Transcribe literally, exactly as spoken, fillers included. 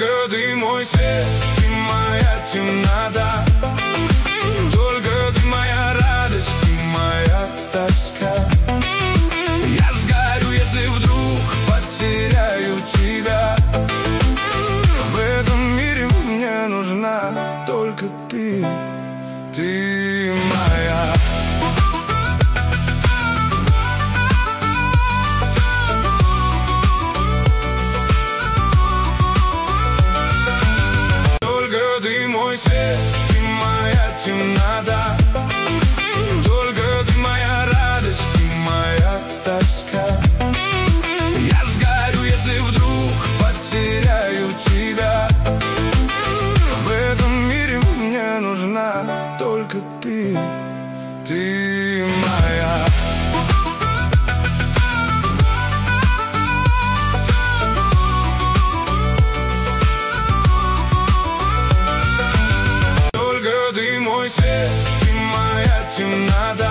Только ты мой свет, ты моя темнота. Только ты моя радость и моя тоска. Я сгорю, если вдруг потеряю тебя. В этом мире мне нужна только ты, ты моя. Ты мой свет, ты моя темнота. Только ты моя радость и моя тоска. Я сгорю, если вдруг потеряю тебя. В этом мире мне нужна только ты, ты моя. Ты мой свет, ты моя темнота.